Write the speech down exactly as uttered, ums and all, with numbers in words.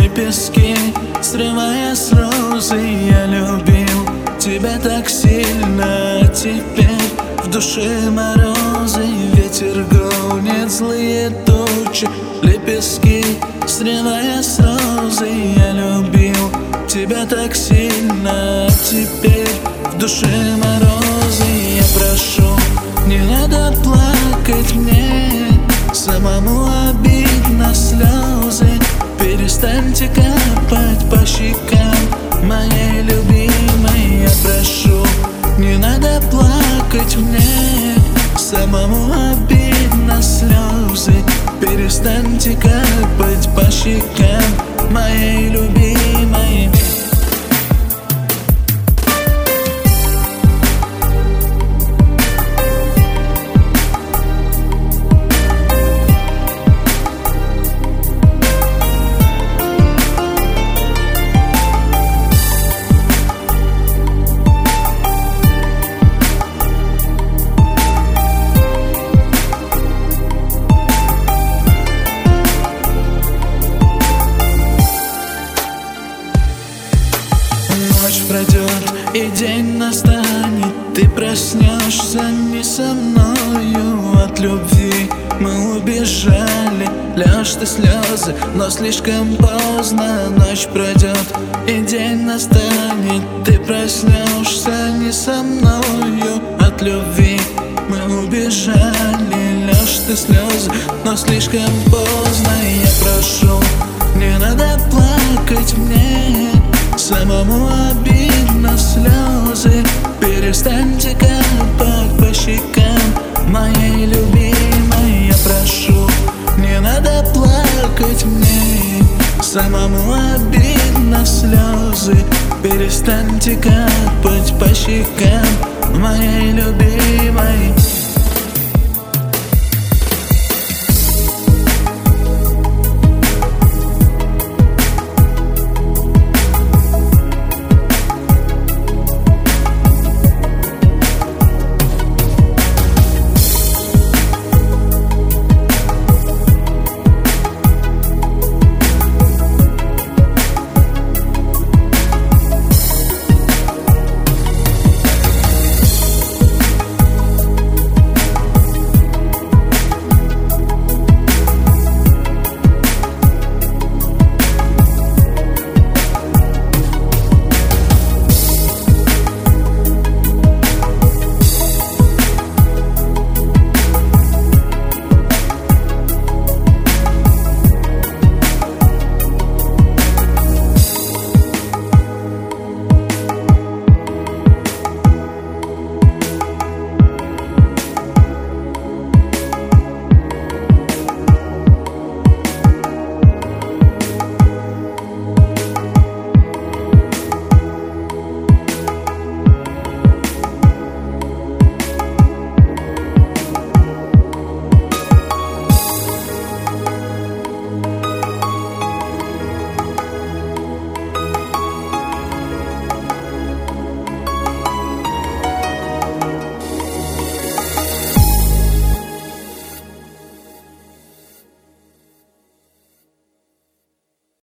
лепестки, срывая с розы. Я любил тебя так сильно, а теперь в душе морозы. Ветер гонит злые тучи, лепестки, срывая с розы. Я любил тебя так сильно, а теперь в душе морозы. Я прошу, не надо плакать мне, самому обидно слезы. Перестаньте капать по щекам моей любимой. Я прошу, не надо плакать мне, самому обидно слезы. Перестаньте капать по щекам моей любимой. Ночь пройдет и день настанет, ты проснешься не со мною. От любви мы убежали, льешь ты слезы, но слишком поздно. Ночь пройдет и день настанет, ты проснешься не со мною. От любви мы убежали, льешь ты слезы, но слишком поздно. Я прошу, не надо плакать мне, самому обидно слезы. Перестаньте капать по щекам моей любимой. Я прошу, не надо плакать мне, самому обидно слезы. Перестаньте капать по щекам моей любимой.